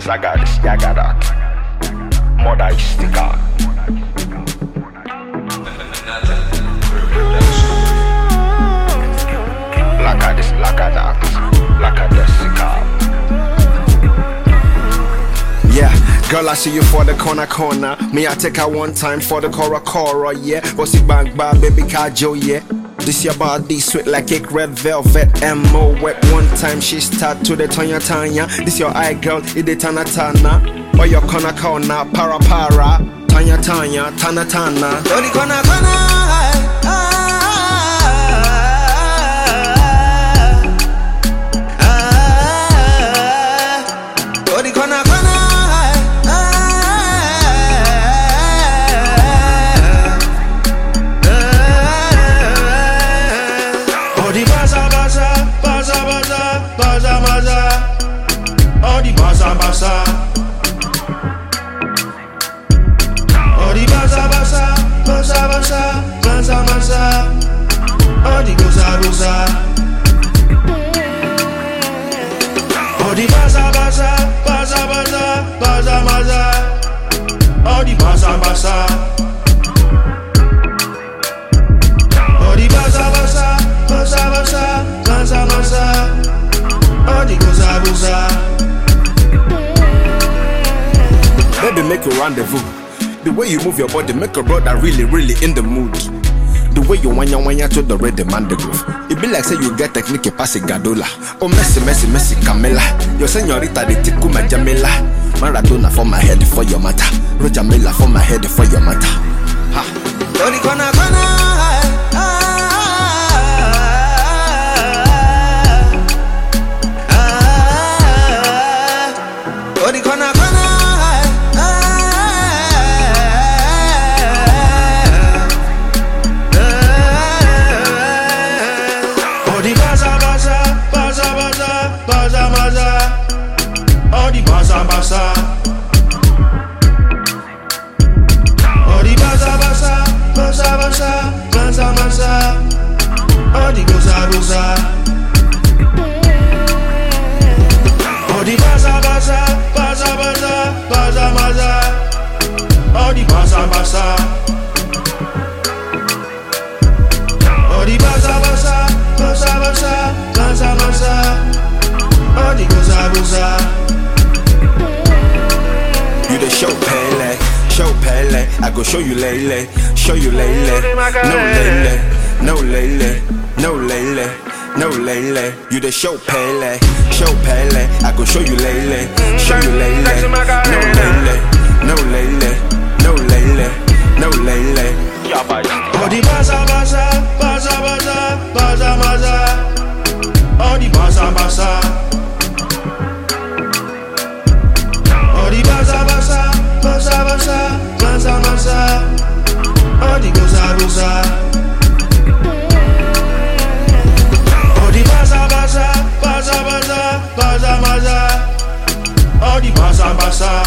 Zagaris, Yagadak, Modaistika. Lakadis, Lakadak, Lakadesika. Yeah, girl, I see you for the corner. Me, I take her one time for the cora, yeah. What's it bank bar, baby Kajo, yeah. This your body sweet like cake, red velvet, M.O. wet. One time she start to the Tanya. This your eye girl, it the Tana. Or your corner, para, Tanya, Tana. Odi corner, Odi corner, Basa. Odi basa. Odi goza. Odi basa. Odi basa. Odi basa. Odi goza. Baby, make a rendezvous. The way you move your body, make a brother really in the mood. The way you wanya to the rhythm and the groove. It be like say you get technique pass a gadola. Oh Messi, Camela. Your señorita de Tikuma Jamila. Maradona for my head for your matter. Roger Miller for my head for your matter. Ha. Odi corner. Odi corner. Odi basa. Odi basa. Odi goza. Odi basa. Odi basa. Odi basa. Odi goza. You the show Pele. I go show you Lele. No Lele. You the show Pele. I go show you Lele. No Lele. Odi basa. Odi basa. Odi basa. Odi goza. Odi basa. Odi basa.